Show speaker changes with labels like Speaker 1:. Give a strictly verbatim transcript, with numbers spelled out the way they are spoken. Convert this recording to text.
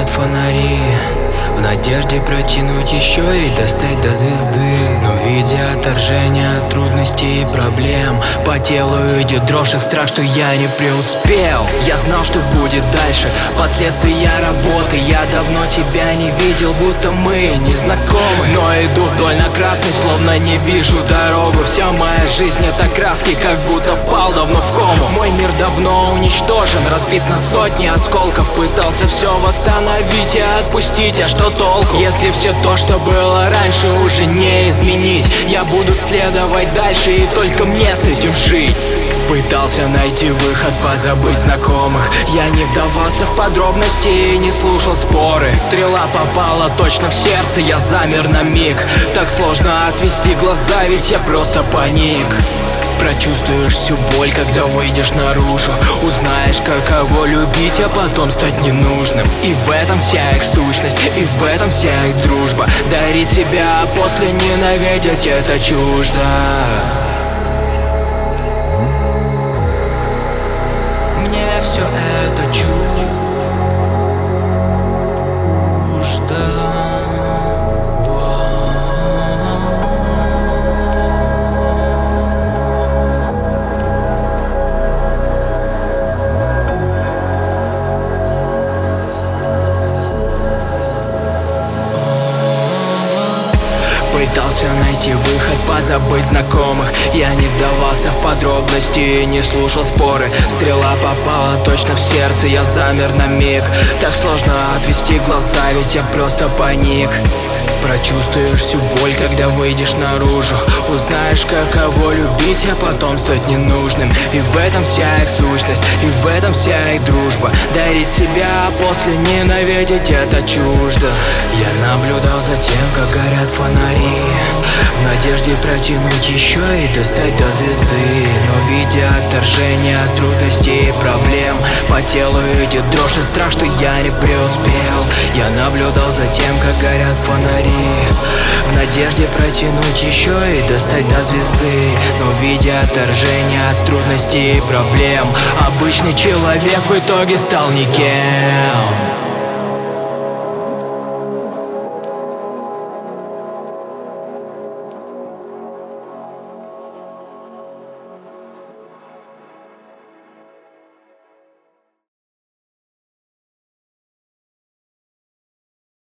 Speaker 1: фонари, в надежде протянуть еще и достать до звезды. Но видя отторжение, трудностей и проблем, по телу идет дрожь, их страх, что я не преуспел. Я знал, что будет дальше, последствия работы. Я давно тебя не видел, будто мы не знакомы. Но иду вдоль на красный, словно не вижу дорогу. Вся моя жизнь это краски, как будто впал давно в кому. Мой мир давно уничтожен, разбит на сотни осколков. Пытался все восстановить и отпустить, а что толку, если все то, что было раньше, уже не изменить? Я буду следовать дальше, и только мне с этим жить. Пытался найти выход, позабыть знакомых. Я не вдавался в подробности и не слушал споры. Стрела попала точно в сердце, я замер на миг. Так сложно отвести глаза, ведь я просто паник. Прочувствуешь всю боль, когда выйдешь наружу. Узнаешь, каково любить, а потом стать ненужным. И в этом вся их сущность, и в этом вся их дружба. Дарить себя, а после ненавидеть — это чуждо. Мне все это чуждо. Пытался найти выход, позабыть знакомых. Я не вдавался в подробности и не слушал споры. Стрела попала точно в сердце, я замер на миг. Так сложно отвести глаза, ведь я просто паник. Прочувствуешь всю боль, когда выйдешь наружу. Узнаешь, каково любить, а потом стать ненужным. И в этом вся их сущность, и в этом вся их дружба. Дарить себя, а после ненавидеть — это чуждо. Я наблюдал за тем, как горят фонари, в надежде протянуть еще и достать до звезды. Но видя отторжение, трудностей и проблем, по телу идет дрожь и страх, что я не преуспел. Я наблюдал за тем, как горят фонари, в надежде протянуть еще и достать до звезды. Но видя отторжение, трудностей и проблем, обычный человек в итоге стал никем.